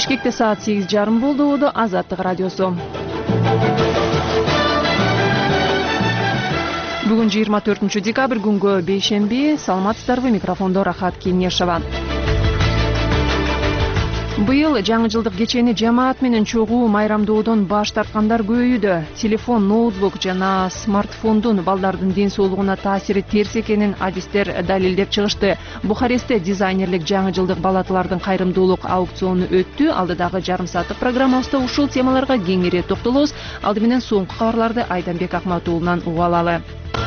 Бишкекте саат 8:30 болду. Азаттык радиосу. Бүгүн 24 декабрь күнгө бейшемби. Саламатсыздарбы? Микрофондо Рахат Кенешова. Быйыл жаңы жылдык кечени жамаат менен чогуу майрамдоодон баш тарткандар көбөйүүдө. Телефон, ноутбук жана смартфондун балдардын ден соолугуна таасири терс экенин адистер далилдеп чыгышты. Бухарестте дизайнерлик жаңы жылдык балатылардын кайрымдуулук аукциону өттү. Алдыдагы жарым сааттык программабызда ушул темаларга кеңири токтолобуз. Алды менен соңку кабарларды Айданбек Акматуулунан угуп алалы.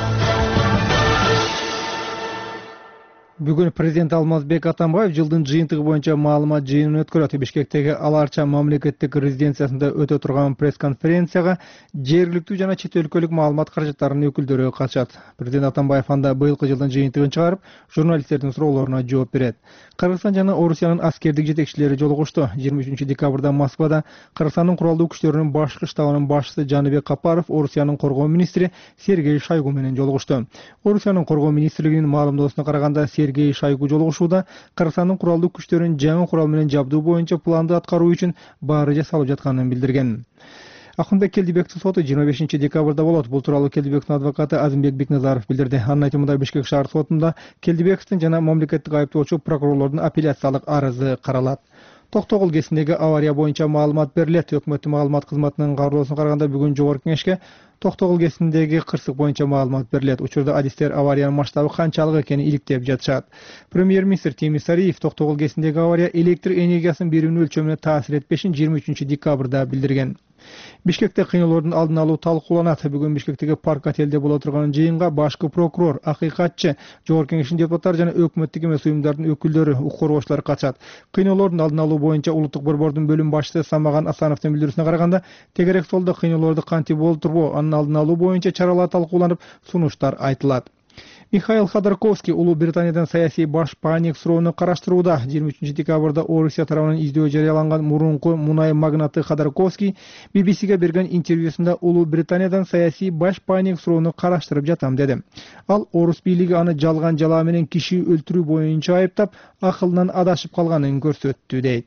Бүгүн президент Алмазбек Атамбаев жылдын жыйынтыгы боюнча маалымат жыйынын өткөрөт. Бишкектеги Ал Арча мамлекеттик резиденциясында өтө турган пресс-конференцияга жергиликтүү жана чет өлкөлүк маалымат каражаттарынын өкүлдөрү катышат. Президент Атамбаев анда быйылкы жылдын жыйынтыгын чыгарып, журналисттердин суроолоруна жооп берет. Кыргызстан жана Орусиянын аскердик жетекчилери жолугушту. 23 декабрда Москвада Кыргызстандын куралдуу күчтөрүнүн башкы штабынын башчысы Жаныбек Капаров Орусиянын коргоо министри Сергей Шойгу менен жолугушту. Орусиянын коргоо министрлигинин маалымдоосуна караганда Сергей Шойгу жолугушууда Кыргызстандын куралдуу күчтөрүн жаңы курал менен жабдуу боюнча планды аткаруу үчүн баары жасалып жатканын билдирген. Акынбек Келдибектин соту 25 декабрда болот. Бул тууралуу Келдибектин адвокаты Азимбек Бекназаров билдирди. Анын айтымында Бишкек шаар сотунда Келдибектин жана мамлекеттик айыптоочу прокурорлордун апелляциялык арызы каралат. Токтогул кесиндеги авария боюнча маалымат берилет. Өкмөттүн маалымат кызматынын кабарлоосуна караганда бүгүн жогорку кеңешке Токтогул кесиндеги кырсык боюнча маалымат берилет. Учурда адистер авариянын масштабы канчалык экенин иликтеп жатышат. Премьер-министр Темир Сариев Токтогул кесиндеги авария электр энергиясын берүүнүн өлчөмүнө таасир этпешин 23 декабрда билдирген. Бишкекте кыйноолордун алдын алуу талкууланат. Бүгүн Бишкектеги парк отелде боло турган жыйынга башкы прокурор, акыйкатчы, жогорку кеңештин депутаттары жана өкмөттүк эмес уюмдардын өкүлдөрү, укук коргоочулар катышат. Кыйноолордун алдын алуу боюнча улуттук борбордун бөлүм башчысы Самаган Асановдун билдирүүсүнө караганда, тегерек жолдо кыйноолорду кантип болтурбоо, анын алдын алуу боюнча чаралар талкууланып, сунуштар айтылат. Михаил Ходорковский Улуу Британиядан саясий баш паник суроону караштырууда. 23 декабрда Орусия тарабынан издөө жарыяланган мурунку мунай магнаты Ходорковский BBC-ге берген интервьюсунда Улуу Британиядан саясий баш паник суроону караштырып жатам деди. Ал орус бийлиги аны жалган жалаа менен киши өлтүрүү боюнча айыптап, акылынан адашып калганын көрсөттү дейт.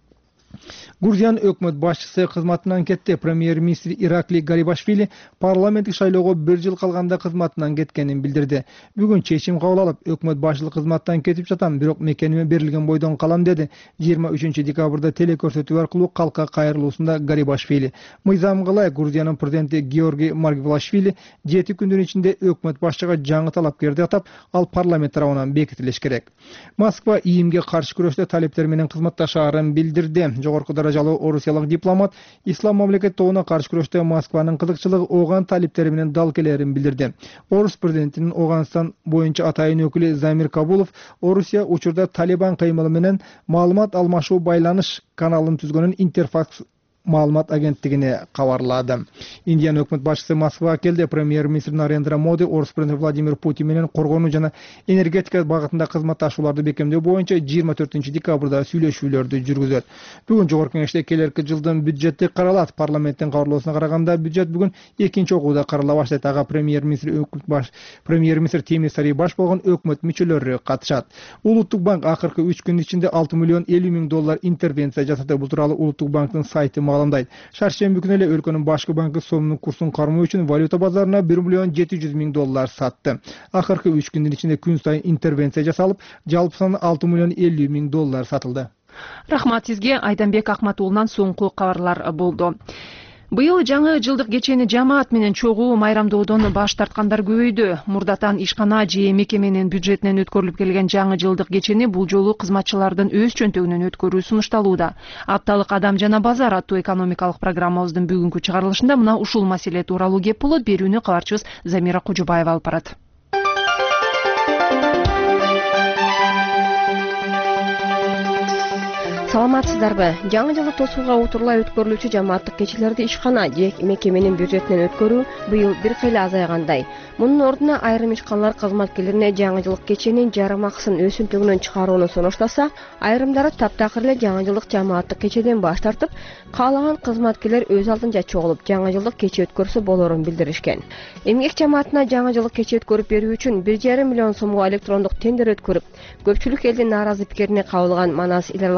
Грузиянын өкмөт башчысы кызматынан кетти. Премьер-министр Иракли Гарибашвили парламенттик шайлоого 1 жыл калганда кызматынан кеткенин билдирди. Бүгүн чечим кабыл алып, өкмөт башчылык кызматтан кетип жатам, бирок мекениме берилген бойдон калам деди. 23 декабрда телекөрсөтүү аркылуу калкка кайрылуусунда Гарибашвили. Мыйзам кылай Грузиянын президенти Георгий Маргвелашвили 7 күндүн ичинде өкмөт башчыга жаңы талапкерди атап, ал парламент тарабынан бекитилиш керек. Москва ийимге каршы күрөштө талептер менен кызматташаарын билдирди. Жогорку даражалуу орусиялык дипломат ислам мамлекет тобуна каршы күрөштө Москванын кызыкчылыгы оган талептери менен дал келерин билдирди. Орус президентинин Оганстан боюнча атайын өкүлү Замир Кабулов Орусия учурда Талибан кыймылы менен маалымат алмашуу байланыш каналын түзгөнүн Интерфакс маалымат агенттигине кабарлады. Индиянын өкмөт башчысы Москвага келди. Премьер-министр Нарендра Моди орус президенти Владимир Путин менен коргонуу жана энергетика багытында кызматташууларды бекемдөө боюнча 24 декабрда сүйлөшүүлөрдү жүргүзөт. Бүгүн жогорку кеңеште келерки жылдын бюджети каралат. Парламенттин кабарлоосуна караганда бюджет бүгүн экинчи окууда карала баштайт. Ага премьер-министр Темир Сариев баш болгон өкмөт мүчөлөрү катышат. Улуттук банк акыркы 3 күн ичинде 6 миллион 50 миң доллар интервенция жасады. Бул тууралуу Улуттук банктын сайты маалымдайт. Шаршемби күнү эле өлкөнүн башкы банкы сомдун курсун кармоо үчүн валюта базарына 1 миллион 700 миң доллар сатты. Акыркы 3 күндүн ичинде күн сайын интервенция жасалып, жалпы саны 6 миллион 50 миң доллар сатылды. Рахмат сизге. Айданбек Акматуулунан соңку кабарлар болду. Быйыл жаңы жылдык кечени жамаат менен чогуу майрамдоодон баш тарткандар көбөйдү. Мурдатан ишкана же мекеменин бюджетинен өткөрүлүп келген жаңы жылдык кечени бул жолу кызматчылардын өз чөнтөгүнөн өткөрүү сунушталууда. Апталык Адам жана базар аттуу экономикалык программабыздын бүгүнкү чыгарылышында мына ушул маселе тууралуу кеп болот. Берүүнү кабарчыбыз Замира Кожубаева алып барат. Саламатсыздарбы? Жаңы жылды тосууга утурлай өткөрүлүүчү жамааттык кечелерди ишкана же мекеменин бюджетинен өткөрүү быйыл бир кыйла азайгандай. Мунун ордуна айрым ишканалар кызматкерлерине жаңы жылдык кеченин жарым акысын өз чөнтөгүнөн чыгарууну сунуштаса, айрымдары таптакыр эле жаңы жылдык жамааттык кечеден баш тартып, каалаган кызматкерлер өз алдынча чогулуп жаңы жылдык кече өткөрсө болорун билдиришкен. Эмгек жамаатына жаңы жылдык кече өткөрүп берүү үчүн 1,5 миллион сомго электрондук тендер өткөрүп, көпчүлүк элдин нааразы пикирине кабыл алган Манас эл аралык аэропорт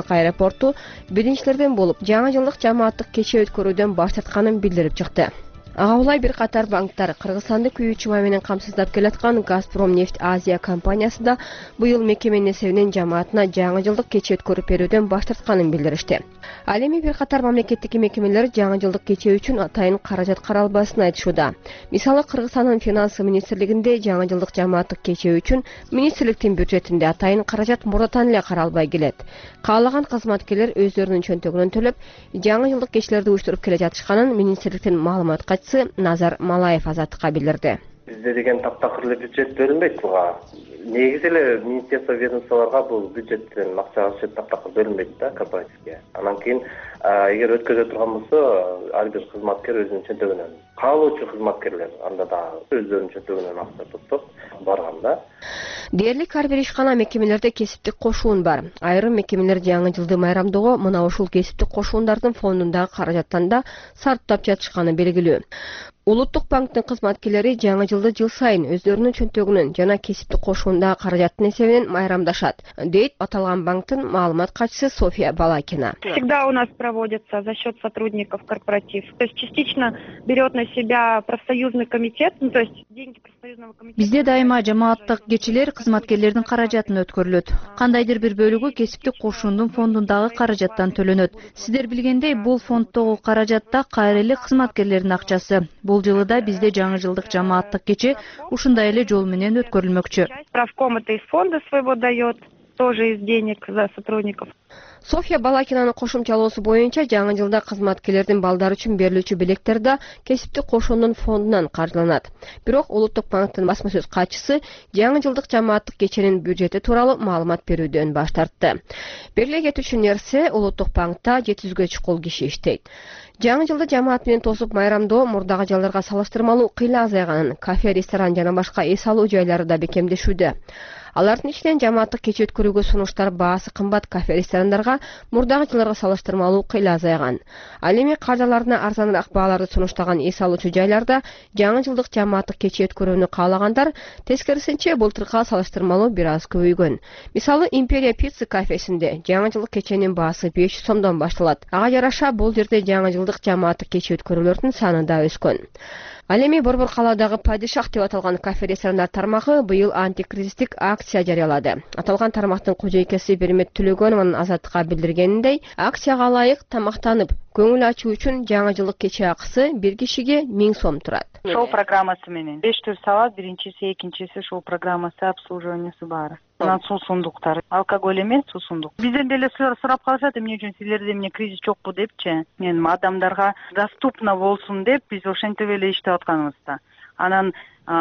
спорту биринчилерден болуп жаңы жылдык жамааттык кече өткөрүүдөн баш тартканын билдирип чыкты. Ага улай бир катар банктар Кыргызстанды күйүүчү май менен камсыздап келаткан Газпромнефть Азия компаниясы да быйыл мекеменин эсебинен жамаатына жаңы жылдык кече өткөрүп берүүдөн баш тартканын билдиришти. Ал эми бир катар мамлекеттик мекемелер жаңы жылдык кече үчүн атайын каражат каралбасын айтышууда. Мисалы Кыргызстандын финансы министрлигинде жаңы жылдык жамааттык кече үчүн министрликтин бюджетинде атайын каражат мурдатан эле каралбай келет. Каалаган кызматкерлер өздөрүнүн чөнтөгүнөн төлөп, жаңы жылдык кечелерди уюштуруп келе жатышканын министрликтин маалымат катчысы Назар Малаев Азаттыкка билдирди. Бизде деген таптакыр эле бюджет бөлүнбөйт буга. Негизи эле министерство ведомстволорго бул бюджеттен акча таптакыр бөлүнбөйт да корпоративге. Анан кийин эгер өткөзө турган болсо, ар бир кызматкер өзүнүн чөнтөгүнөн, каалоочу кызматкерлер анда да өздөрүнүн чөнтөгүнөн акча топтоп барган да. Дээрлик ар бир ишкана мекемелерде кесиптик кошуун бар. Айрым мекемелер жаңы жылды майрамдоого мына ушул кесиптик кошуундардын фондундагы каражаттан да сарптап жатышканы белгилүү. Улуттук банктын кызматкерлери жаңы жылды жыл сайын өздөрүнүн чөнтөгүнөн жана кесиптик кошуундагы каражаттын эсебинен майрамдашат, дейт аталган банктын маалымат катчысы Софья Балакина. Всегда у нас проводится за счет сотрудников корпоратив. То есть частично берет на себя профсоюзный комитет, то есть деньги профсоюзного комитета. Бизде дайыма жамааттык кечелер кызматкерлердин каражатын өткөрүлөт. Кандайдыр бир бөлүгү кесиптик кошуундун фондундагы каражаттан төлөнөт. Сиздер билгендей, бул фонддогу каражатта кайрылык кызматкерлердин акчасы. Бул жылы да бизде жаңы жылдык жамааттык кече ушундай эле жол менен өткөрүлмөкчү. Правком это из фонда своего дает, тоже из денег за сотрудников. Софья Балакинанын кошумчалоосу боюнча жаңы жылда кызматкерлердин балдары үчүн берилүүчү белектер да кесиптик кошуундун фондунан каржыланат. Бирок Улуттук банктын басма сөз катчысы жаңы жылдык жамааттык кеченин бюджети тууралуу маалымат берүүдөн баш тартты. Бериле кетүүчү нерсе, Улуттук банкта 700-гө чукул киши иштейт. Жаңы жылды жамаат менен тосуп майрамдоо мурдагы жылдарга салыштырмалуу кыйла азайганын, кафе, ресторан жана башка эс алуу жайлары да бекемдешүүдө. Алардын ичинен жамааттык кече өткөрүүгө сунуштар баасы кымбат кафе, ресторандарга мурдагы жылдарга салыштырмалуу кыйла азайган. Ал эми каржаларына арзаныраак бааларды сунуштаган эс алуучу жайларда жаңы жылдык жамааттык кече өткөрүүнү каалагандар тескерисинче былтыркыга салыштырмалуу бир аз көбөйгөн. Мисалы, Империя пицца кафесинде жаңы жылдык кеченин баасы 500 сомдон башталат. Ага жараша бул жерде жаңы жылдык жамааттык кече өткөрүүлөрдүн саны да өскөн. Ал эми Борбор калаадагы Падишах деп аталган кафе-ресторандар тармагы быйыл антикризистик акция жарыялады. Аталган тармактын кожойкеси Бермет Түлөгөнованын Азаттыкка билдиргениндей, акцияга ылайык тамактанып, көңүл ачуу үчүн жаңы жылдык кече акысы бир кишиге 1000 сом турат. Шоу программасы менен 5 түр салат, биринчиси, экинчиси шоу программасы, обслуживаниясы бар. Анан суусундуктар, алкоголь эмес, суусундук. Бизден деле сурап калышат, эмне үчүн силерде эмне кризис жокпу депчи. Мен адамдарга доступно болсун деп биз ошентип эле иштеп атканыбызда. Анан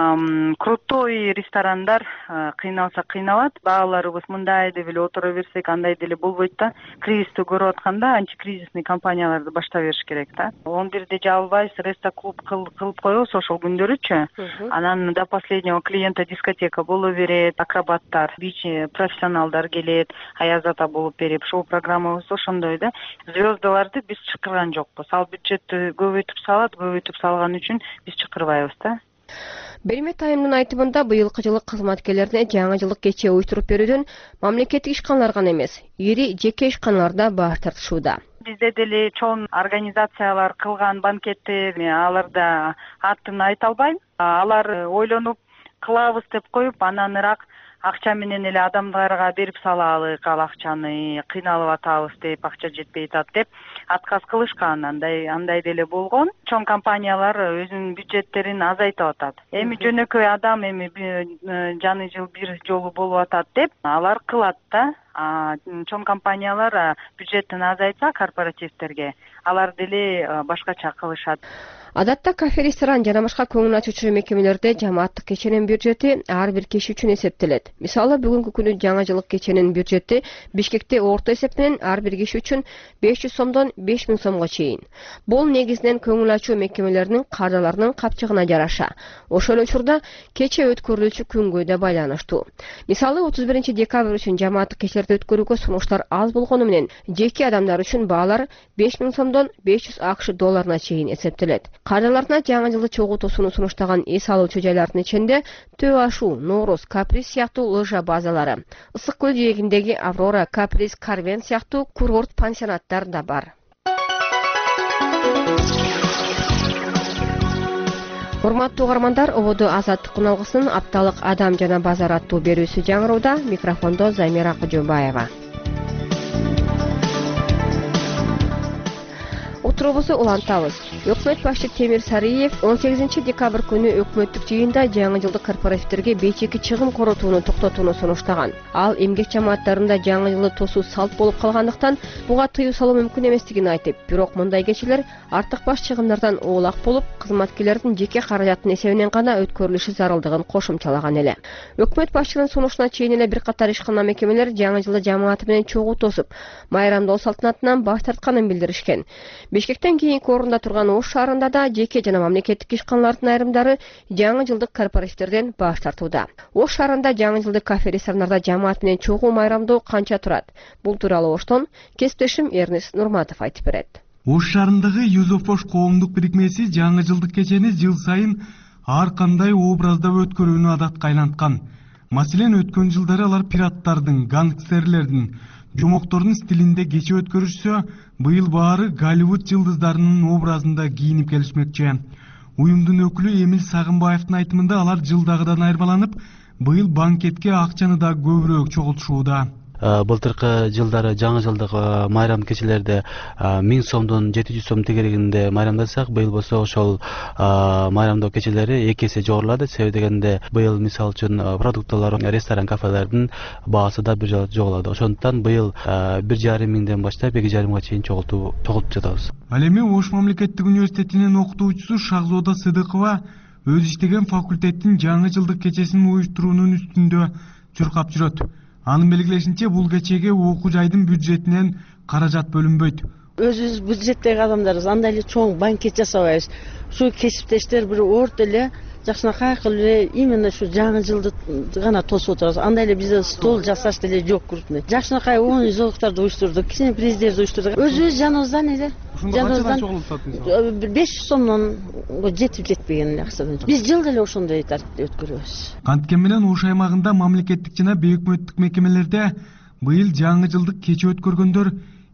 крутой ресторандар кыйналса кыйналат, бааларыбыз мындай деп эле отура берсек андай деле болбойт да. Кризисти көрүп атканда антикризисный компанияларды баштап бериш керек да. 11-де жабылбайбыз, рестоклуб кылып коебуз ошол күндөрүчү. Анан до последнего клиента дискотека боло берет, акробаттар, бич профессионалдар келет, аяз ата болуп берип, шоу программабыз ошондой да. Звездаларды биз чакырган жокпуз. Ал бюджетти көбөйтүп салган үчүн биз чакырбайбыз да. Бермет айымдын айтымында быйылкы жылы кызматкерлерине жаңы жылдык кече уюштуруп берүүдөн мамлекеттик ишканалар гана эмес, ири жеке ишканалар да баш тартышууда. Бизде деле чоң организациялар кылган банкеттер, аларда атын айта албайм. Алар ойлонуп кылабыз деп коюп, анан ыраак акча менен эле адамдарга берип салалы, ал акчаны кыйналып атабыз деп, акча жетпей атат деп отказ кылышкан. Андай деле болгон. Чоң компаниялар өзүнүн бюджеттерин азайтып атат. Эми жөнөкөй адам эми жаңы жыл бир жолу болуп атат деп алар кылат да. Чоң компаниялар бюджеттин азайтса корпоративтерге, алар деле башкача кылышат. Адатта кафе, ресторан жана башка көңүл ачуучу мекемелерде жамааттык кеченин бюджети ар бир киши үчүн эсептелет. Мисалы, бүгүнкү күнү жаңы жылдык кеченин бюджети Бишкекте орто эсептенен ар бир киши үчүн 500 сомдон 5000 сомго чейин. Бул негизинен көңүл ачуу мекемелеринин каржаларынын капчыгына жараша. Ошол эле учурда кече өткөрүлүүчү күнгө да байланыштуу. Мисалы, 31 декабрь үчүн жамааттык кечелерди өткөрүүгө сунуштар аз болгону менен жеке адамдар үчүн баалар 5000 сомдон 500 АКШ долларына чейин эсептелет. Каржаларына жаңы жылды чогуу тосууну сунуштаган эс алуучу жайлардын ичинде Төө ашуу, Нооруз, Каприз сыяктуу сыяктуу лыжа базалары, Ысык көл жээгиндеги Аврора, Каприз, Карвен сыяктуу курорт пансионаттар да бар. Урматтуу угармандар, ободо Азаттык куналгысынын апталык адам жана базар аттуу берүүсү жаңырууда. Микрофондо Замира Кожобаева. Отурубузду улантабыз. Өкмөт башчы Темир Сариев 18 декабрь күнү өкмөттүк жыйында жаңы жылдык корпоративдерге бейчеки чыгым коротууну токтотууну сунуштаган. Ал эмгек жамааттарында жаңы жылды тосуу салт болуп калгандыктан буга тыюу салуу мүмкүн эместигин айтып, бирок мындай кечелер артык баш чыгымдардан оолак болуп, кызматкерлердин жеке каражатынын эсебинен гана өткөрүлүшү зарылдыгын кошумчалаган эле. Өкмөт башчынын сунушуна чейин эле бир катар ишкана мекемелер жаңы жылды жамааты менен чогуу тосуп, майрамдоо салтанатынан баш тартканын билдиришкен. Бишкектен кийинки орунда турган Ош шаарында да жеке жана мамлекеттик ишканалардын айрымдары жаңы жылдык корпоративдерден баш тартууда. Ош шаарында жаңы жылдык кафе-ресторандарда жамаат менен чогуу майрамдоо канча турат? Бул тууралуу Оштон кесиптешим Эрнис Нурматов айтып берет. Ош шаарындагы Юзофош коомдук бирикмеси жаңы жылдык кечени жыл сайын ар кандай образда өткөрүүнү адатка айланткан. Маселен, өткөн жылдары алар пираттардын, гангстерлердин, жомоктордун стилинде кече өткөрүшсө, быйыл баары Голливуд жылдыздарынын образында кийинип келишмекчи. Уюмдун өкүлү Эмил Сагынбаевдин айтымында алар жылдагыдан айырмаланып, быйыл банкетке акчаны да көбүрөөк чогултушууда. Былтыркы жылдары жаңы жылдык майрам кечелерде 1000 сомдон 700 сом тегерегинде майрамдасак, быйыл болсо ошол майрамдоо кечелери 2 эсе жогорулады. Себеби дегенде быйыл мисалы үчүн продукталар, ресторан, кафелердин баасы да бир жогулады. Ошондуктан быйыл 1,5 миңден баштап 2,5 миңга чейин чогултуп жатабыз. Ал эми Ош мамлекеттик университетинин окутуучусу Шахзода Сыдыкова өз иштеген факультеттин жаңы жылдык кечесин уюштуруунун үстүндө чуркап жүрөт. Анын белгилешинче, бул кечеге окуу жайдын бюджетинен каражат бөлүнбөйт. Өзүбүз бюджеттеги адамдарбыз, андай эле чоң банкет жасабайбыз. Ушу кесиптештер бир орто эле жакшынакай кылып эле именно ушу жаңы жылды гана тосуп отурабыз. Андай эле бизде стол жасаш деле жок крупный. Жакшынакай оюн зоолуктарды уюштурдук, кичине приздерди уюштурдук. Өзүбүз жаныбыздан эле. Жаныбыздан 500 сомдон жетпеген эле акчадан. Биз жылда эле ошондой тартипте өткөрөбүз. Канткени менен Ош аймагында мамлекеттик жана бейөкмөттүк мекемелерде быйыл жаңы жылдык кече өткөргөндөр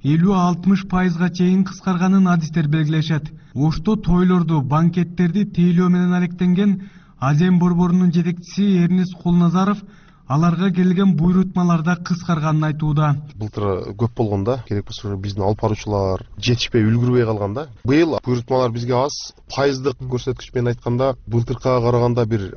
50-60% чейин кыскарганын адистер белгилешет. Ошто тойлорду, банкеттерди тейлөө менен алектенген Азем борборунун жетекчиси Эрнис Кулназаров аларга келген буйрутмаларда кыскарганын айтууда. Былтыр көп болгондо, керек болсо биздин алып баруучулар жетишпей үлгүрбөй калганда, быйыл буйрутмалар бизге аз. Пайыздык көрсөткүч менен айтканда, былтыркыга караганда бир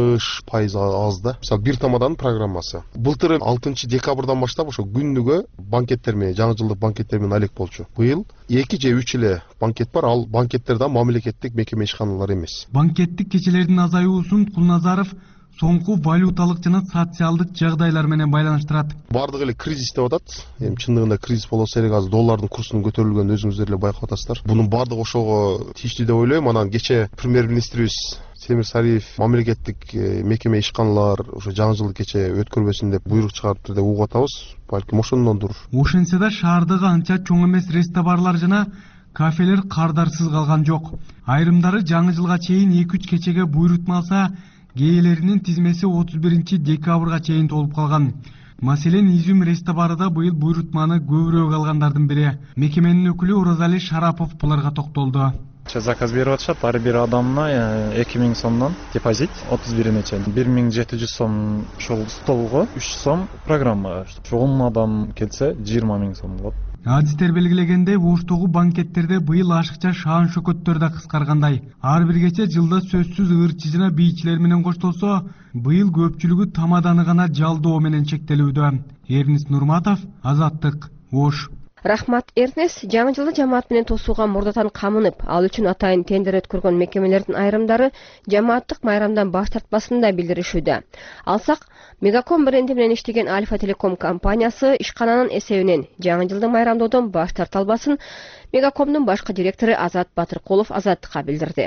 60% аз да. Мисалы, бир тамаданын программасы. Былтыр 6 декабрдан баштап ошо күндүгө банкеттер менен, жаңы жылдык банкеттер менен алек болчу. Быйыл 2 же 3 эле банкет бар, ал банкеттер да мамлекеттик мекеме ишканалар эмес. Банкеттик кечелердин азаюусун Кулназаров соңку валюталык жана социалдык жагдайлар менен байланыштырат. Бардыгы эле кризис деп атат. Эми чындыгында кризис болсо эле азыр доллардын курсунун көтөрүлгөнүн өзүңүздөр эле байкап атасыздар. Бунун бардыгы ошого тийиштүү деп ойлойм. Анан кече премьер-министрибиз Темир Сариев мамлекеттик мекеме ишканалар ошо жаңы жылды кече өткөрбөсүн деп буйрук чыгарыптыр деп угуп атабыз. Балким ошондондур. Ошентсе да шаардагы анча чоң эмес ресторандарлар жана кафелер кардарсыз калган жок. Айрымдары жаңы жылга чейин 2-3 кечеге буйрутма алса, кээелеринин тизмеси 31 декабрга чейин толуп калган. Маселен, Изюм ресторанда быйыл буйрутманы көбүрөөк алгандардын бири мекеменин өкүлү Оразали Шарапов буларга токтолду. Заказ берип атышат, ар бир адамына 2000 сомдон депозит 31-ине чейин 1700 сом ошол столго, 3 сом программага. Ошол адам келсе 20 000 сом болот. Адистер белгилегендей, Оштогу банкеттерде быйыл ашыкча шаан шөкөттөр да кыскаргандай. Ар бир кече жылда сөзсүз ырчы жана бийчилер менен коштолсо, быйыл көпчүлүгү тамаданы гана жалдоо менен чектелүүдө. Эрнис Нурматов, Азаттык, Ош. Рахмат, Эрнес. Жаңы жылды жамаат менен тосууга мурдатан камынып, ал үчүн атайын тендер өткөргөн мекемелердин айрымдары жамааттык майрамдан баш тартпасын да билдиришүүдө. Алсак, Мегаком бренди менен иштеген Альфа Телеком компаниясы ишкананын эсебинен жаңы жылды майрамдоодон баш тарта албасын Мегакомдун башкы директору Азат Батыркулов Азаттыкка билдирди.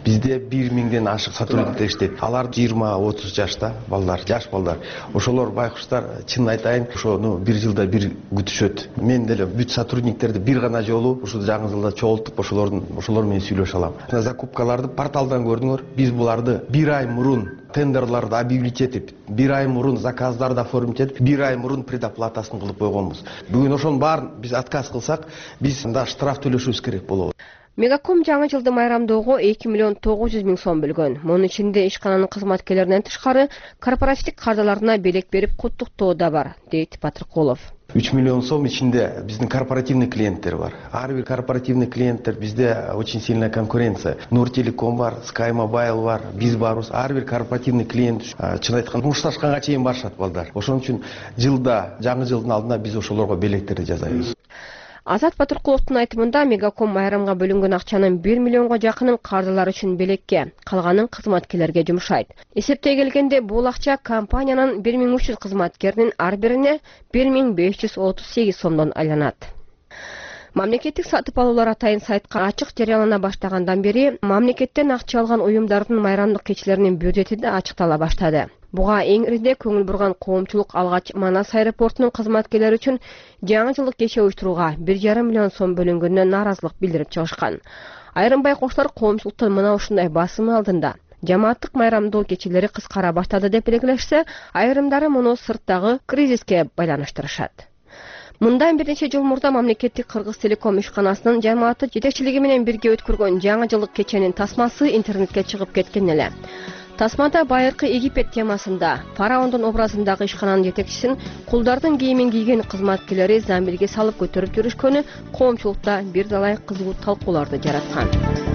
Бизде 1000ден ашык сотрудниктер иштейт. Алар 20-30 жашта балдар, жаш балдар. Ошолор байкуштар, чын айтайын, ошону бир жылда бир күтүшөт. Мен деле бүт сотрудниктерди бир гана жолу ушул жаңы жылда чогултуп, ошолор менен сүйлөшө алам. Закупкаларды порталдан көрдүңөр. Биз буларды бир ай мурун тендерларды объявить этип, бир ай мурун заказдарды оформить этип, бир ай мурун предоплатасын кылып койгонбуз. Бүгүн ошонун баарын биз отказ кылсак, биз анда штраф төлөшүбүз керек болот. Мегаком жаңы жылды майрамдоого 2,900,000 сом бөлгөн. Мунун ичинде ишкананын кызматкерлеринен тышкары корпоративдик кардаларына белек берип куттуктоо да бар, дейт Батыркулов. 3 миллион сом ичинде биздин корпоративный клиенттер бар. Ар бир корпоративный клиенттер бизде очень сильная конкуренция. Нуртелеком бар, Sky Mobile бар, биз барбыз. Ар бир корпоративный клиент чын айтканда мушташканга чейин барышат балдар. Ошон үчүн жылда, жаңы жылдын алдында биз ошолорго белектерди жасайбыз. Азат Батыркуловдун айтымында Мегаком майрамга бөлүнгөн акчанын 1 миллионго жакынын кардалар үчүн белекке, калганын кызматкерлерге жумшайт. Эсептей келгенде бул акча компаниянын 1300 кызматкеринин ар бирине 1538 сомдон айланат. Мамлекеттик сатып алуулар атайын сайтка ачык жарыялана баштагандан бери мамлекеттен акча алган уюмдардын майрамдык кечилеринин бюджети да ачыктала баштады. Буга эң ирide көңүл бурган коомчулук алгач Манас аэропортунун кызматкерлери үчүн жаңы жылдык кече уюштурууга 1,5 миллион сом бөлүнгөнүнө нааразылык билдирип чыгышкан. Айрым байкоштор коомчулуктун мына ушундай басымы алдында жамааттык майрамдоо кечелери кыскара баштады деп белгилешсе, айрымдары муну сырттагы кризиске байланыштырышат. Мындан бир нече жыл мурда мамлекеттик Кыргыз Телеком ишканасынын жамааты жетекчилиги менен бирге өткөргөн жаңы жылдык кеченин тасмасы интернетке чыгып кеткен эле. Тасмада байыркы Египет темасында фараондун образындагы ишкананын жетекчисин кулдардын кийимин кийген кызматкерлери замбилге салып көтөрүп жүрүшкөнү коомчулукта бир далай кызуу талкууларды жараткан.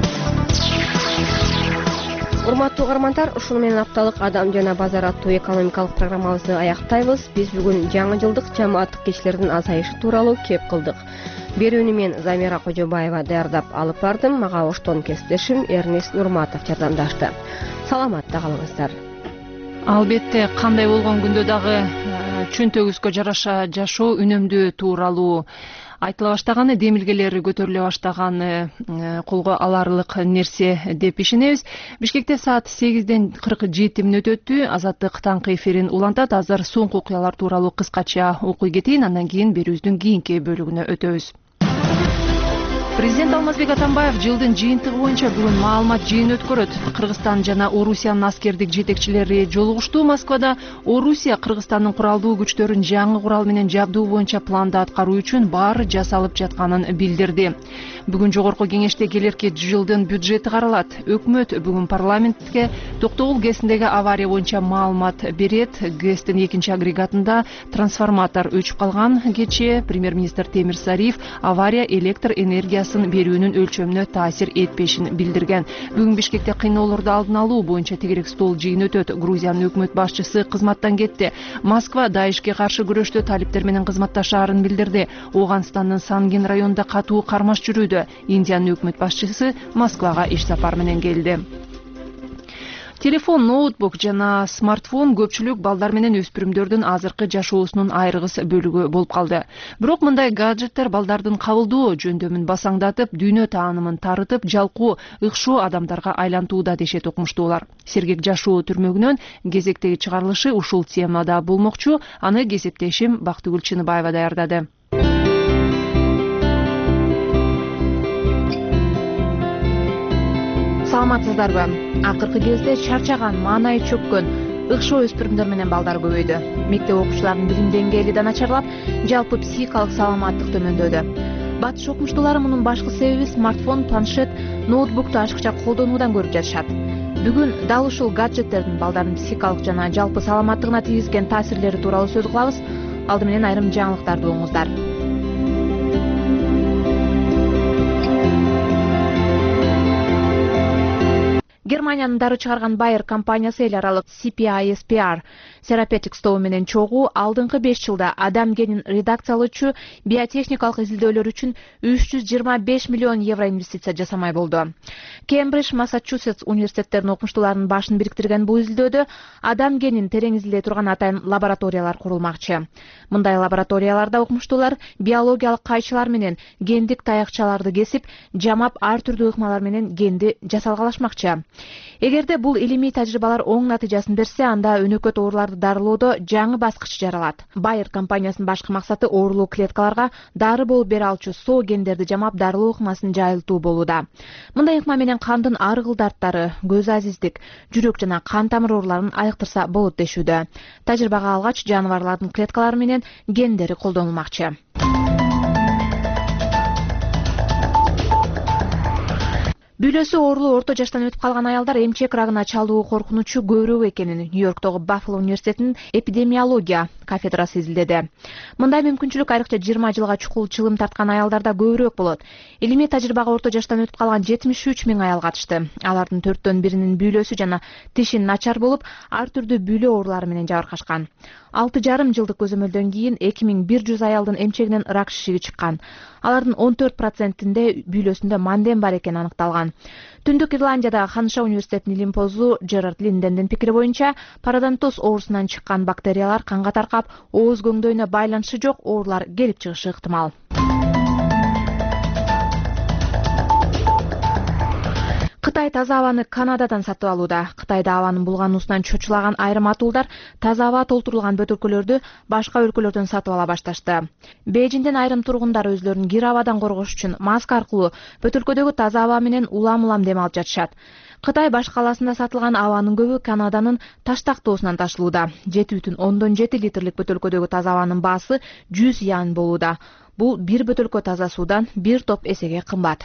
Урматтуу угармандар, ушуну менен апталык Адам жана базар аттуу экономикалык программабызды аяктайбыз. Биз бүгүн жаңы жылдык жамааттык кечилердин азайышы тууралуу кеп кылдык. Берүүнү мен Замира Кожобаева даярдап алып бардым. Мага оштон кесиптешим Эрнест Нурматов жардамдашты. Саламатта калыңыздар. Албетте, кандай болгон күндө дагы чөнтөгүбүзгө жараша жашоо үнөмдүү тууралуу айтыла баштаганы, демилгелери көтөрүлө баштаганы колго аларлык нерсе деп ишенебиз. Бишкекте саат 8ден 47 мүнөт өттү. Азаттык таңкы эфирин улантат. Азыр соңку окуялар тууралуу кыскача окуй кетейин, андан кийин берүүбүздүн кийинки бөлүгүнө өтөбүз. Президент Алмазбек Атамбаев жылдын жыйынтыгы боюнча бүгүн маалымат жыйын өткөрөт. Кыргызстан жана Орусиянын аскердик жетекчилери жолугушту. Москвада Орусия Кыргызстандын куралдуу күчтөрүн жаңы курал менен жабдуу боюнча планды аткаруу үчүн баары жасалып жатканын билдирди. Бүгүн жогорку кеңеште келерки жылдын бюджети каралат. Өкмөт бүгүн парламентке Токтогул ГЭСиндеги авария боюнча маалымат берет. ГЭСтин 2 агрегатында трансформатор өчүп калган. Кечээ премьер-министр Темир Сариев авария электр энергиясын берүүнүн өлчөмүнө таасир этпешин билдирген. Бүгүн Бишкекте кыйноолорду алдын алуу боюнча тегерек стол жыйын өтөт. Грузиянын өкмөт башчысы кызматтан кетти. Москва Даишке каршы күрөштө талиптер менен кызматташаарын билдирди. Ооганстандын Сангин районунда катуу кармаш жүрүүдө. Индиянын өкмөт башчысы Москвага иш сапар менен келди. Телефон, ноутбук жана смартфон көпчүлүк балдар менен өспүрүмдөрдүн азыркы жашоосунун айрыгыс бөлүгү болуп калды. Бирок мындай гаджеттер балдардын кабылдоо жөндөмүн басаңдатып, дүйнө таанымын тарытып, жалкуу, ыкшоо адамдарга айлантууда дешет окумуштуулар. Сергек жашоо түрмөгүнөн кезектеги чыгарылышы ушул темада болмокчу. Аны кесиптешим Бактыгүл Чыныбаева даярдады. Саламатсыздарбы? Акыркы кезде чарчаган, маанайы чөккөн, ыкшоо өспүрүмдөр менен балдар көбөйдү. Мектеп окуучуларынын билим деңгээли да начарлап, жалпы психикалык саламаттык төмөндөдү. Батыш окумуштуулары мунун башкы себеби смартфон, планшет, ноутбукту ашыкча колдонуудан көрүп жатышат. Бүгүн дал ушул гаджеттердин балдардын психикалык жана жалпы саламаттыгына тийгизген таасирлери тууралуу сөз кылабыз. Алды менен айрым жаңылыктарды угуңуздар. Германиянын дары чыгарган Bayer компаниясы эл аралык CPISPR Therapeutics тобу менен чогуу алдыңкы 5 жылда адам генин редакциялоочу биотехникалык изилдөөлөр үчүн 325 миллион евро инвестиция жасамай болду. Кембридж, Массачусетс университеттеринин окумуштууларынын башын бириктирген бул изилдөөдө адам генин терең изилдей турган атайын лабораториялар курулмакчы. Мындай лабораторияларда окумуштуулар биологиялык кайчылар менен гендик таякчаларды кесип, жамап ар түрдүү ыкмалар менен генди жасалгалашмакчы. Эгерде бул илимий тажрыйбалар оң натыйжасын берсе, анда өнөкөт ооруларды дарылоодо жаңы баскыч жаралат. Bayer компаниясынын башкы максаты оорулуу клеткаларга дары болуп бере алчу соо гендерди жамап дарылоо ыкмасын жайылтуу болууда. Мындай ыкма менен кандын ар кыл дарттары, көз азиздик, жүрөк жана кан тамыр ооруларын айыктырса болот дешүүдө. Тажрыйбага алгач жаныбарлардын клеткалары менен гендери колдонулмакчы. Бүлөсү оорулуу орто жаштан өтүп калган аялдар эмчек рагына чалдуу коркунучу көбүрөөк экенин Нью-Йорктогу Баффало университетинин эпидемиология кафедрасы изилдеди. Мындай мүмкүнчүлүк айрыкча 20 жылга чукул чылым тарткан аялдарда көбүрөөк болот. Илимий тажрыйбага орто жаштан өтүп калган 73 миң аял катышты. Алардын 4төн биринин бүлөсү жана тиши начар болуп, ар түрдүү бүлө оорулары менен жабыркашкан. 6,5 жылдык көзөмөлдөн кийин 2100 аялдын эмчегинен рак шишиги чыккан. Алардын 14%-inde бүлөсүндө манден бар экени аныкталган. Түндүк Ирландиядагы Ханша университетинин илим позу Джерард Линдендин пикири боюнча, пародонтоз оорусунан чыккан бактериялар канга таркап, ооз көңдөйүнө байланышы жок оорулар келип чыгышы ыктымал. Кытай таза абаны Канададан сатып алууда. Кытайда абанын булгануусунан чочулаган айрым атуулдар таза аба толтурулган бөтөлкөлөрдү башка өлкөлөрдөн сатып ала башташты. Бейжиңден айрым тургундар өзлөрүн кир абадан коргош үчүн маска аркылуу бөтөлкөдөгү таза аба менен улам-улам дем алып жатышат. Кытай баш каласында сатылган абанын көбү Канаданын Таштак тоосунан ташылууда. 7,7 литрлик бөтөлкөдөгү таза абанын баасы 100 ян болууда. Бул бир бөтөлкө таза суудан бир топ эсеге кымбат.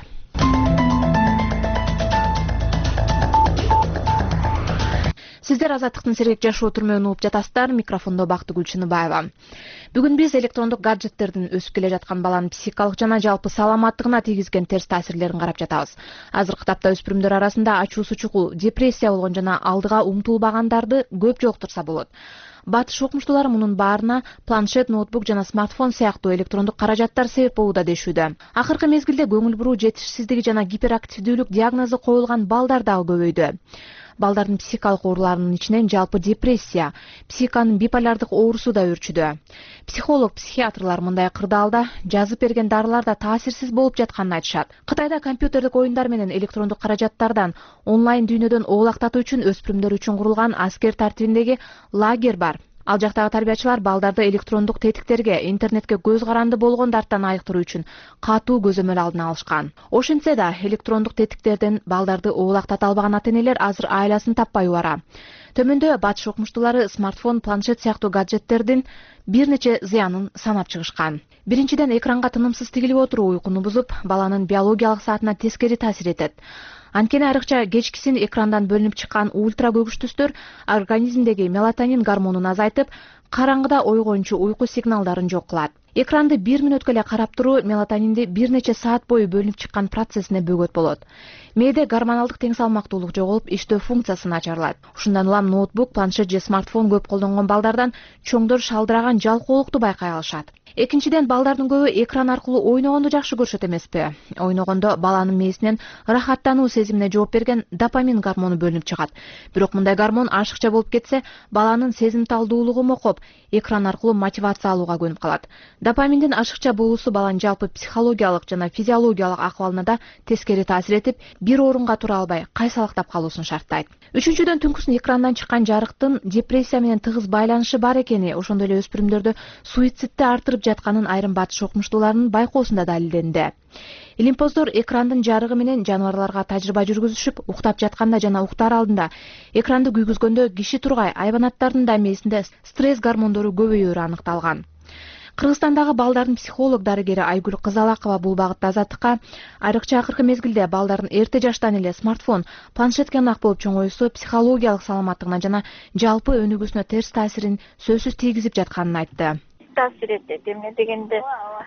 Сиздер Азаттыктын сергек жашоо түрмөгүн угуп жатасыздар. Микрофондо Бактыгүл Чыныбаева. Бүгүн биз электрондук гаджеттердин өсүп келе жаткан баланын психикалык жана жалпы саламаттыгына тийгизген терс таасирлерин карап жатабыз. Азыркы тапта өспүрүмдөр арасында ачуусу чукул, депрессия болгон жана алдыга умтулбагандарды көп жолуктурса болот. Батыш окумуштуулары мунун баарына планшет, ноутбук жана смартфон сыяктуу электрондук каражаттар себеп болууда дешүүдө. Акыркы мезгилде көңүл буруу жетишсиздиги жана гиперактивдүүлүк диагнозу коюлган балдар дагы көбөйдү. Балдардын психикалык ооруларынын ичинен жалпы депрессия, психиканын биполярдык оорусу да өрчүдө. Психолог, психиатрлар мындай кырдаалда жазып берген дарылар да таасирсиз болуп жатканын айтышат. Кытайда компьютердик оюндар менен электрондук каражаттардан онлайн дүйнөдөн оолактатуу үчүн өспүрүмдөр үчүн курулган аскер тартибиндеги лагерь бар. Ал жактагы тарбиячылар балдарды электрондук тетиктерге, интернетке көз каранды болгон дарттан айыктыруу үчүн катуу көзөмөл алдын алышкан. Ошентсе да электрондук тетиктерден балдарды оолактата албаган ата-энелер азыр айласын таппай убара. Төмөндө батыш окумуштуулары смартфон, планшет сыяктуу гаджеттердин бир нече зыянын санап чыгышкан. Биринчиден, экранга тынымсыз тигилип отуруу уйкуну бузуп, баланын биологиялык саатына тескери таасир этет. Анткени айрыкча кечкисин экрандан бөлүнүп чыккан ультра көгүч түстөр организмдеги мелатонин гормонун азайтып, караңгыда ойгончу уйку сигналдарын жок кылат. Экранды 1 мүнөткө эле карап туруу мелатонинди бир нече саат бою бөлүнүп чыккан процессине бөгөт болот. Мээде гормоналдык тең салмактуулук жоголуп, иштөө функциясы начарлайт. Ушундан улам ноутбук, планшет же смартфон көп колдонгон балдардан чоңдор шалдыраган жалкоолукту байкай алышат. Экинчиден, балдардын көбү экран аркылуу ойногонду жакшы көрүшөт эмеспи? Ойногондо баланын мээсинен ырахаттануу сезимине жооп берген допамин гормону бөлүнүп чыгат. Бирок мындай гормон ашыкча болуп кетсе, баланын сезимталдуулугу мокоп, экран аркылуу мотивация алууга көнүп калат. Допаминдин ашыкча болуусу баланын жалпы психологиялык жана физиологиялык акыбалына да тескери таасир этип, бир орунга тура албай, кайсалактап калуусун шарттайт. Үчүнчүдөн, түнкүсүн экрандан чыккан жарыктын депрессия менен тыгыз байланышы бар экени, ошондой эле өспүрүмдөрдө суицидди артырып жатканын айрым батыш окумуштууларынын байкоосунда далилденди. Илимпоздор экрандын жарыгы менен жаныбарларга тажрыйба жүргүзүшүп, уктап жатканда жана уктар алдында экранды күйгүзгөндө киши тургай айванаттардын да мээсинде стресс гормондору көбөйөөрү аныкталган. Кыргызстандагы балдардын психолог дарыгери Айгүл Кызалакова бул багытта Азаттыкка айрыкча акыркы мезгилде балдардын эрте жаштан эле смартфон, планшетке ынак болуп чоңоюусу психологиялык саламаттыгына жана жалпы өнүгүүсүнө терс таасирин сөзсүз тийгизип жатканын айтты. Таасир этет. Эмне дегенде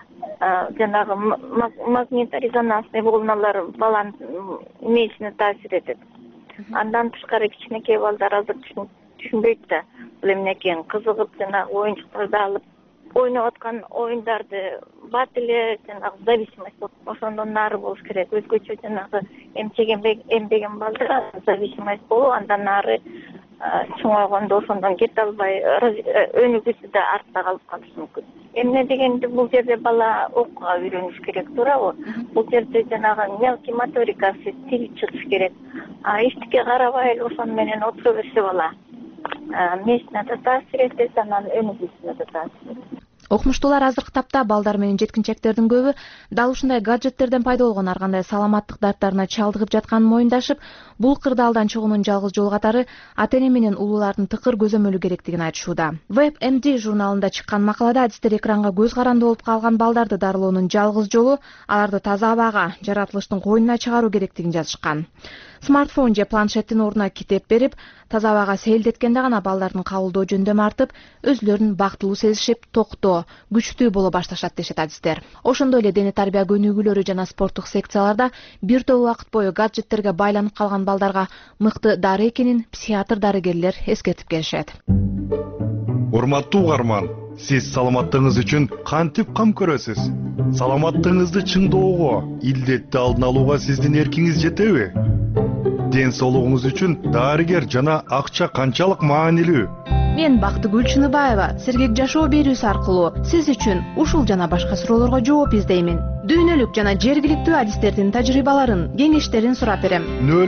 жанагы магнитно-резонансный волналар баланын мээсине таасир этет. Андан тышкары кичинекей балдар азыр түшүнбөйт да. Бул эмне экенин кызыгып жанагы оюнчуктарды алып ойноп аткан оюндарды бат эле жанагы зависимость болуп ошондон нары болуш керек. Өзгөчө жанагы эмбеген балдар зависимость болуп андан нары чоңойгондо ошондон кете албай өнүгүүсү да артта калып калышы мүмкүн. Эмне дегенде бул жерде бала окууга үйрөнүш керек, туурабы? Бул жерде жанагы мелкий моторикасы тили чыгыш керек. Эчтеке карабай эле ошону менен отура берсе бала мээсине да таасир этет, анан өнүгүүсүнө да таасир этет. Окумуштуулар азыркы тапта балдар менен жеткинчектердин көбү дал ушундай гаджеттерден пайда болгон ар кандай саламаттык дарттарына чалдыгып жатканын моюндашып, бул кырдаалдан чыгуунун жалгыз жолу катары ата-эне менен улуулардын тыкыр көзөмөлү керектигин айтышууда. WebMD журналында чыккан макалада адистер экранга көз каранды болуп калган балдарды дарылоонун жалгыз жолу аларды таза абага, жаратылыштын койнуна чыгаруу керектигин жазышкан. Смартфон же планшеттин ордуна китеп берип, таза абага сейилдеткенде гана балдардын кабылдоо жөндөмү артып, өзүлөрүн бактылуу сезишип, токтоо, күчтүү боло башташат дешет адистер. Ошондой эле дене тарбия көнүгүүлөрү жана спорттук секцияларда бир топ убакыт бою гаджеттерге байланып калган балдарга мыкты дары экенин психиатр дарыгерлер эскертип келишет. Урматтуу угарман, сиз саламаттыгыңыз үчүн кантип кам көрөсүз? Саламаттыгыңызды чыңдоого, илдетти алдын алууга сиздин эркиңиз жетеби? Ден соолугуңуз үчүн дарыгер жана акча канчалык маанилүү? Мен Бактыгүл Чыныбаева Сергек жашоо берүүсү аркылуу сиз үчүн ушул жана башка суроолорго жооп издеймин. Дүйнөлүк жана жергиликтүү адистердин тажрыйбаларын, кеңештерин сурап берем.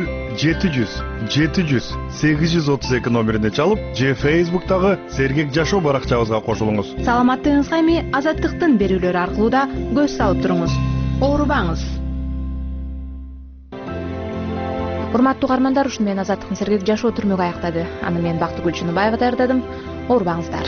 0-700-832 номерине чалып, же Facebook'тагы Сергек жашоо баракчабызга кошулуңуз. Саламаттыгыңызга эми Азаттыктын берүүлөрү аркылуу да көз салып туруңуз. Оорубаңыз. Урматтуу угармандар, ушуну менен Азаттыктын Сергек жашоо түрмөгү аяктады. Аны мен Бактыгүл Чыныбаева даярдадым. Оорубаңыздар.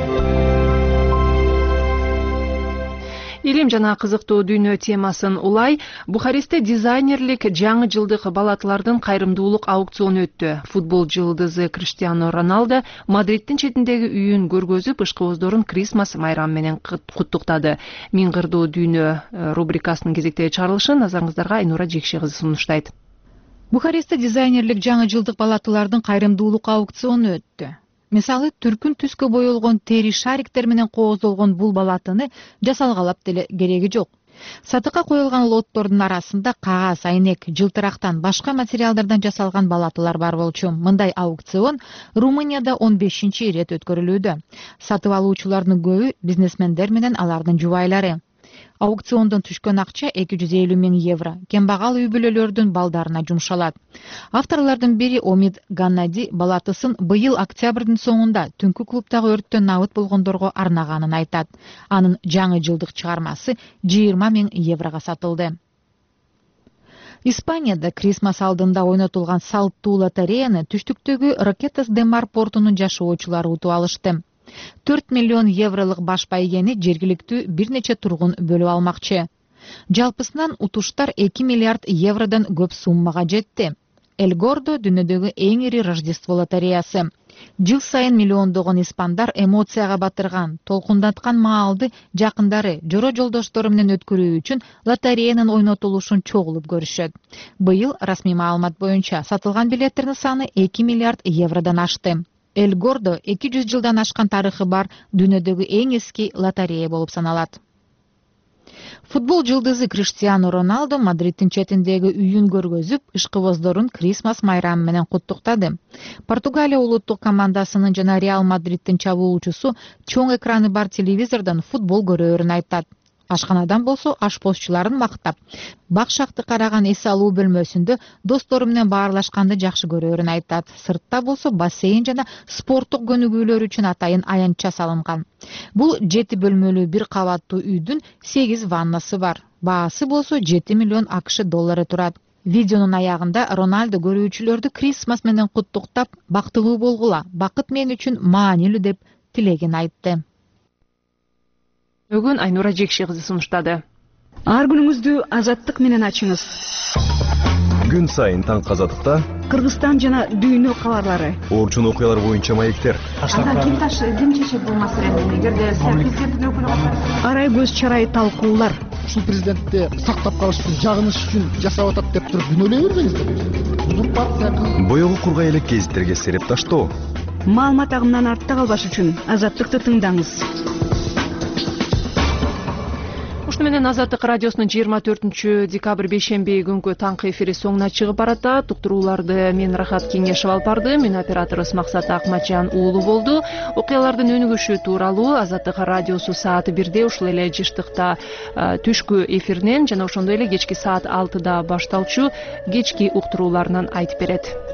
Илим жана кызыктуу дүйнө темасын улай Бухарестте дизайнерлик жаңы жылдык балатылардын кайрымдуулук аукциону өттү. Футбол жылдызы Криштиано Роналдо Мадриддин четиндеги үйүн көргөзүп, ышкыбоздорун Крисмас майрамы менен куттуктады. Миң кырдуу дүйнө рубрикасынын кезектеги чыгарылышын назарыңыздарга Айнура Жекши кызы сунуштайт. Бухарестте дизайнерлик жаңы жылдык балатылардын кайрымдуулук аукциону өттү. Мисалы, түркүн түскө боелгон тери шариктер менен кооздолгон бул балатыны жасалгалап деле кереги жок. Сатыкка коюлган лоттордун арасында кагаз, айнек, жылтырактан, башка материалдардан жасалган балатылар бар болчу. Мындай аукцион Румынияда 15-чи ирет өткөрүлүүдө. Сатып алуучулардын көбү бизнесмендер менен алардын жубайлары. Аукциондон түшкөн акча 250 000 евро кембагал үй бүлөлөрдүн балдарына жумшалат. Авторлордун бири Омид Ганнади балатысын быйыл октябрдын соңунда түнкү клубтагы өрттөн набыт болгондорго арнаганын айтат. Анын жаңы жылдык чыгармасы 20 000 еврого сатылды. Испанияда Крисмас алдында ойнотулган салттуу лотереяны түштүктөгү Рокетас де Мар портунун жашоочулары утуп алышты. 4 миллион евролук баш байгени жергиликтүү бир нече тургун бөлүп алмакчы. Жалпысынан утуштар 2 миллиард евродон көп суммага жетти. Эль Гордо дүйнөдөгү эң ири Рождество лотереясы. Жыл сайын миллиондогон испандар эмоцияга батырган, толкундаткан маалды жакындары, жоро жолдоштору менен өткөрүү үчүн лотереянын ойнотулушун чогулуп көрүшөт. Быйыл расмий маалымат боюнча сатылган билеттердин саны 2 миллиард евродон ашты. Эль Гордо 200 жылдан ашкан тарыхы бар дүйнөдөгү эң эски лотерея болуп саналат. Футбол жылдызы Криштиано Роналдо Мадриддин четиндеги үйүн көргөзүп, ышкыбоздорун Крисмас майрамы менен куттуктады. Португалия улуттук командасынын жана Реал Мадриддин чабуулчусу чоң экраны бар телевизордон футбол көрөөрүн айтат. Ашканадан болсо ашпозчуларын мактап, бак-шакты караган эс алуу бөлмөсүндө достору менен баарлашканды жакшы көрөөрүн айтат. Сыртта болсо бассейн жана спорттук көнүгүүлөр үчүн атайын аянтча салынган. Бул 7 бөлмөлүү бир кабаттуу үйдүн 8 ваннасы бар. Баасы болсо 7 миллион АКШ доллары турат. Видеонун аягында Роналдо көрүүчүлөрдү Крисмас менен куттуктап, бактылуу болгула, бакыт мен үчүн маанилүү деп тилегин айтты. Бүгүн Айнура Жекши кызы сунуштады. Ар күнүңүздү азаттык менен ачыңыз. Күн сайын таңкы азаттыкта Кыргызстан жана дүйнө кабарлары. Орчун окуялар боюнча маектер. Ким чечет бул маселени? Эгерде президенттин өкүлү катары арай көз чарай талкуулар. ушул президентти сактап калыш үчүн, жагыныш үчүн жасап атат деп туруп күнөөлөй бербеңиздер. Узурпация. Боёгу кургай элек гезиттерге сереп таштоо. Маалымат агымынан артта калбаш үчүн Азаттыкты тыңдаңыз. Ушуну менен Азаттык радиосунун 24 декабрь бейшемби күнкү таңкы эфири соңуна чыгып баратат. Уктурууларды мен Рахат Кеңешев алып бардым. Мен операторубуз Максат Акматжан уулу болду. Окуялардын өнүгүшү тууралуу Азаттык радиосу саат 1-де ушул эле жыштыкта түшкү эфиринен жана ошондой эле кечки саат 6-да башталчу кечки уктурууларынан айтып берет.